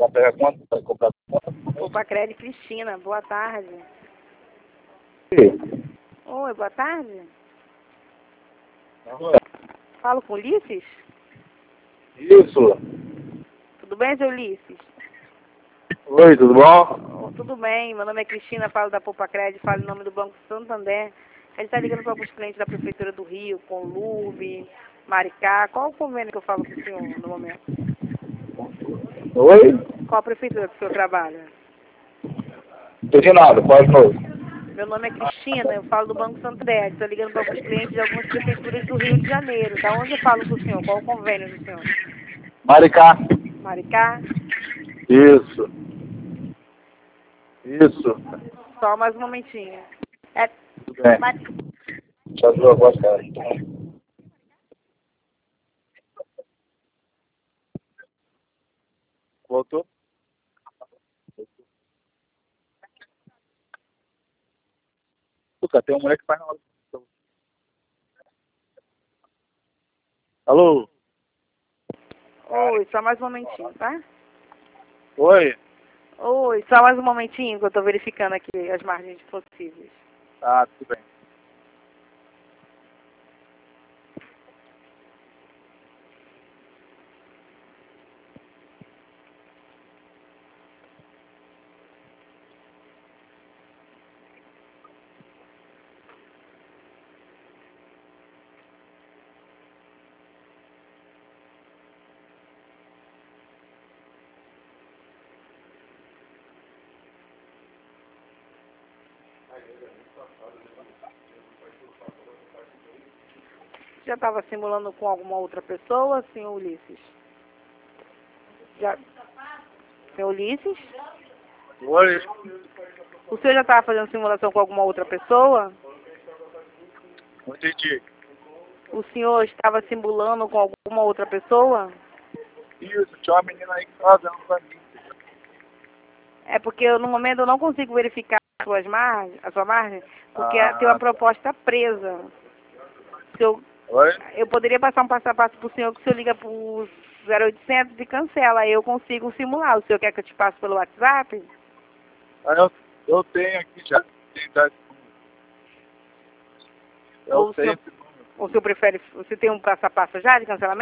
Vai pegar quanto? Vai comprar quanto? Opa, Crédito Cristina, boa tarde. Sim. Oi, boa tarde. Não é. Falo com Ulisses? Isso. Tudo bem, seu Ulisses? Oi, tudo bom? Tudo bem, meu nome é Cristina, falo da Poupa Crédito, falo em nome do Banco Santander. A gente está ligando para alguns clientes da Prefeitura do Rio, com Luve, Maricá. Qual o convênio que eu falo com o senhor no momento? Oi? Qual a prefeitura que o senhor trabalha? Não entendi nada, pode de novo. Meu nome é Cristina, eu falo do Banco Santander. Estou ligando para alguns clientes de algumas prefeituras do Rio de Janeiro. Da onde eu falo com o senhor? Qual o convênio do senhor? Maricá. Maricá? Isso. Isso. Só mais um momentinho. É, Tudo bem. Mar- Já viu a voz, cara? Voltou? Puta, tem um moleque que faz na hora. Alô? Oi, só mais um momentinho, tá? Oi? Oi, só mais um momentinho que eu estou verificando aqui as margens possíveis. Ah, tudo bem. Já estava simulando com alguma outra pessoa, senhor Ulisses? Já... Senhor Ulisses? Oi? O senhor já estava fazendo simulação com alguma outra pessoa? Não entendi. O senhor estava simulando com alguma outra pessoa? Isso, tinha uma menina aí que tava dando pra mim. É porque no momento eu não consigo verificar a sua margem, porque tem uma Ah, tá. proposta presa. Se eu, Oi? eu poderia passar um passo a passo para o senhor, que o senhor liga para o 0800 e cancela, aí eu consigo simular. O senhor quer que eu te passe pelo WhatsApp? Ah, eu tenho aqui já. Eu Ou o tenho senhor, esse número. ou o senhor prefere, você tem um passo a passo já de cancelamento?